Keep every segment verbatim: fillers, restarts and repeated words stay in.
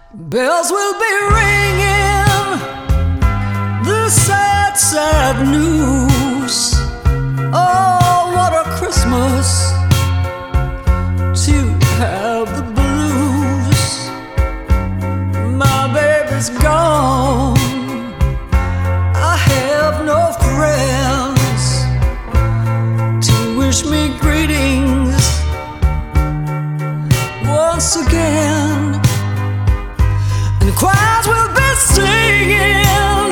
Bells will be ringing, the sad, sad news. Oh, what a Christmas to have the blues. My baby's gone, I have no friends to wish me greetings once again. And the choirs will be singing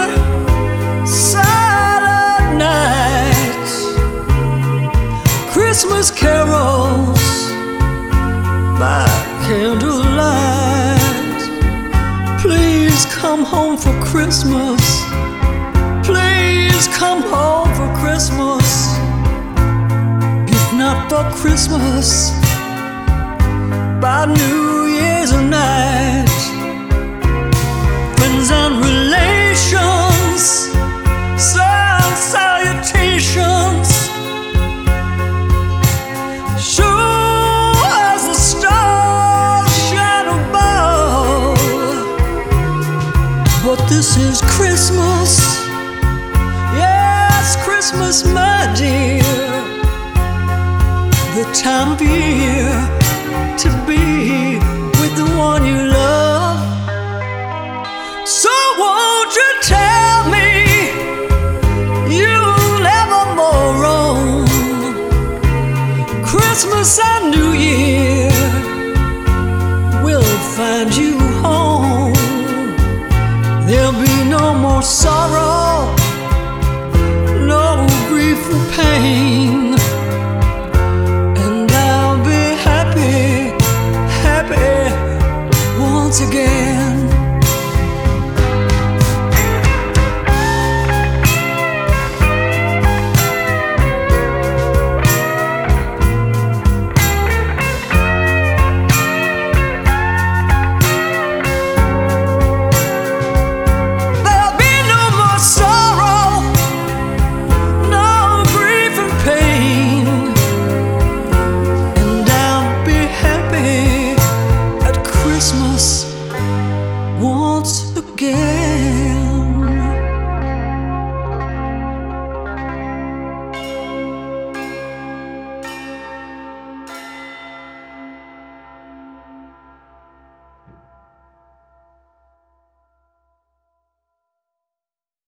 silent night, Christmas carols by candlelight. Please come home for Christmas, please come home for Christmas. If not for Christmas, by New Year's night. Friends and relations send salutations, sure as the stars shine above. But this is Christmas, yes, Christmas, my dear, the time of year to be with the one you love. So won't you tell me you'll never more roam Christmas and New Year